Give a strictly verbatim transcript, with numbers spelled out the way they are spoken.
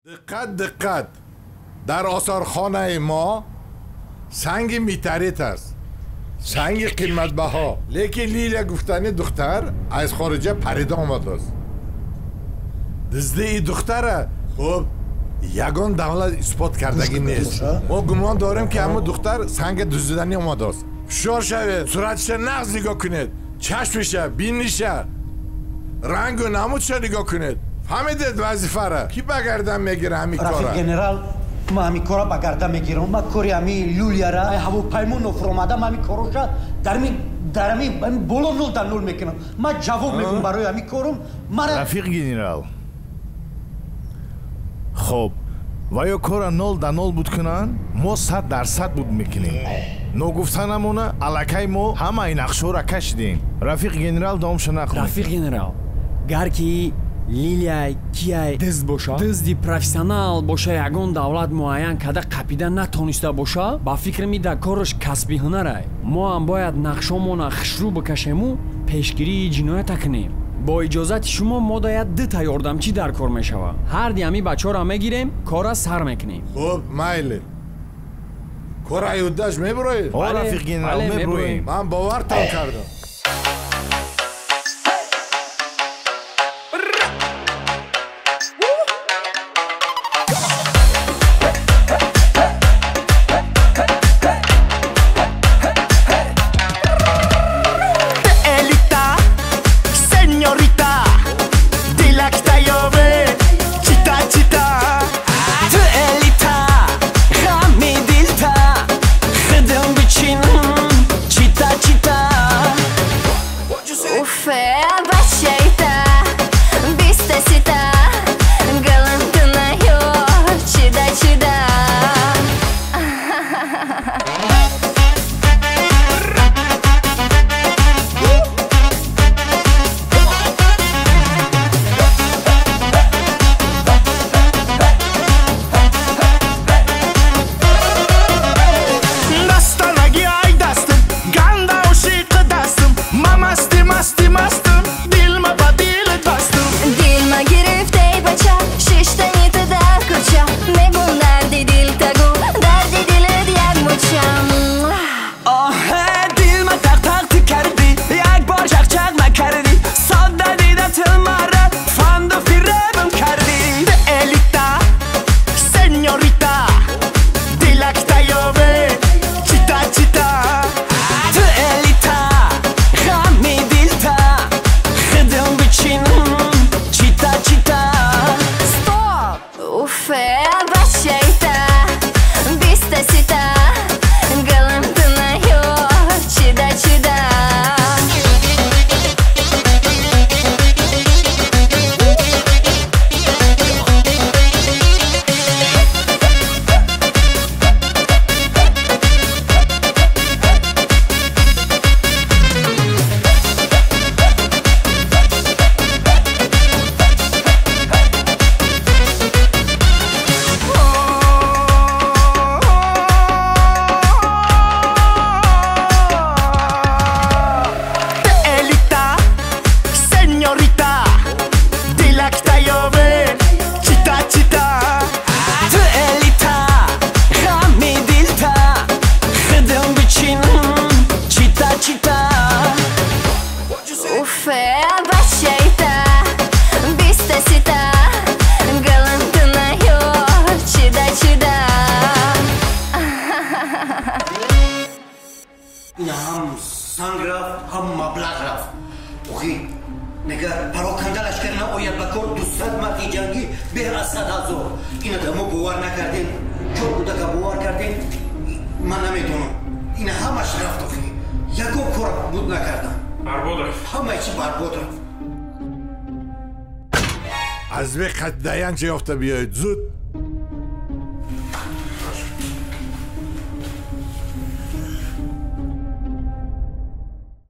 دقت دقت در آثارخانه ما سنگ میتریت است، سنگ قیمت بها. لیکن لیلا گفتنی دختر از خارجه پریده آمده است. دزده ای دختره خب یگان دولت اثبات کردگی نیست. ما گمان داریم که همون دختر سنگ دزدیدنی آمده است. فشار شوید، صورتش نغز نگاه کنید، چشمشه، بینیشه، رنگ و نمودش نگاه کنید. فهمیدید وظیفه را کی بگردم میگیره همین کارا؟ رفیق گنرال ما همین کارا بگردم میگیرم. ما کاری همین لولیا را هواپیما نفرمادم همین کاروشا در می در می بالا نول در نول میکنم. ما جواب میگم برای همین کارم. رفیق گنرال خب ویا کارا نول در نول بود کنن ما صد درصد بود میکنیم. نگفتنمونه الکی ما همه این نقشه را کشیدیم. رفیق گنرال دامش نخونید. رفیق گنرال гарки лилияй кияй дизд боша дизди профессионал боша ягон давлат муайян када қапида натониста боша ба фикр мида корш касби ҳунарай мо ҳам бояд нақшомона хушрӯ бикашему пешгирии ҷиноята кунем. бо иҷозати шумо мо дояд дита ёрдамчӣ дар кор мешава. ҳарди ҳами бачаҳоро мегирем кора сар мекунем. хуб майли кора юддаш мебуроед? о рафиқ генерал мебуроем. ман бовартон кардам. از وقت دیان چه یافته بیاید زود